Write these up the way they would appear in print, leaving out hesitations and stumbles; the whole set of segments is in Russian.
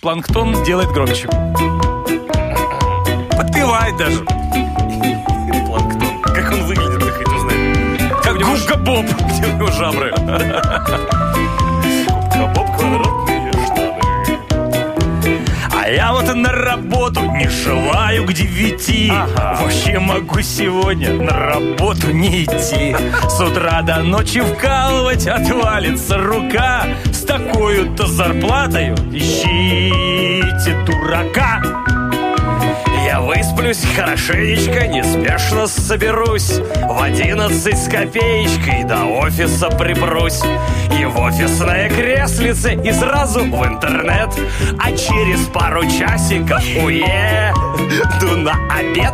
Планктон делает громче. Подпевает даже. Планктон. Как он выглядит, ты хоть узнать? Как Губка Боб. Где у него жабры? Губка Боб, квадратные штаны. А я вот на работу не желаю к 9. Ага. Вообще могу сегодня на работу не идти. С утра до ночи вкалывать отвалится рука. С такой-то зарплатой ищите дурака. Я высплюсь хорошенечко, неспешно соберусь. В 11 с копеечкой до офиса припрусь. И в офисное креслице, и сразу в интернет. А через пару часиков уеду на обед.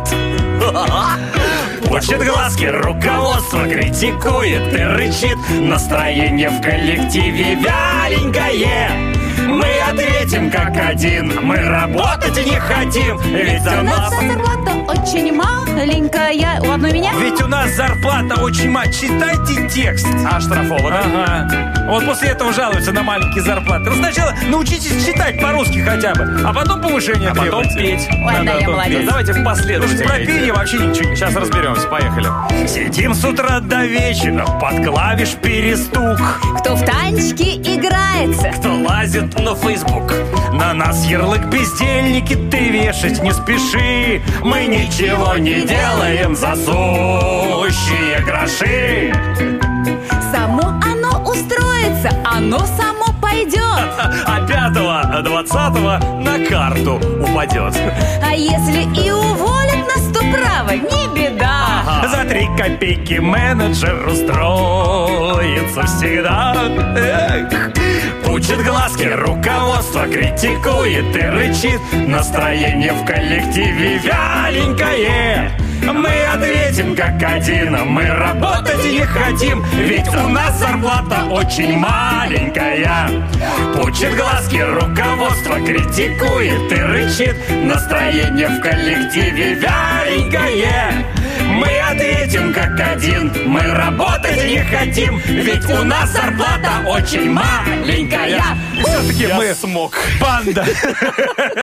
Пучит глазки, руководство критикует и рычит. Настроение в коллективе вяленькое. Мы ответим как один, мы работать не хотим. Ведь у нас зарплата очень маленькая. У одной меня? Ведь у нас зарплата очень маленькая. Читайте текст. А штрафовано? Ага. Вот после этого жалуются на маленькие зарплаты. Ну, сначала научитесь читать по-русски хотя бы, а потом повышение А потом требуйте. петь. Ой, да, я молодец. Давайте Потому что последовательно. про пение вообще ничего не. Сейчас разберемся, поехали. Сидим с утра до вечера, под клавиш перестук. Кто в танчики играется? Кто лазит на Facebook? На нас ярлык бездельники, ты вешать не спеши. Мы ничего не делаем за сущие гроши. Само оно устроится, оно само пойдет. А 5-го, 20-го на карту упадет. А если и уволят нас, то право, не беда. За 3 копейки менеджер устроится всегда. Эх. Пучит глазки, руководство критикует и рычит. Настроение в коллективе вяленькое. Мы ответим как один, мы работать не хотим. Ведь у нас зарплата очень маленькая. Пучит глазки, руководство критикует и рычит. Настроение в коллективе вяленькое. Мы ответим как один, мы работать не хотим. Ведь у нас зарплата очень маленькая. Все-таки Я мы смог. банда.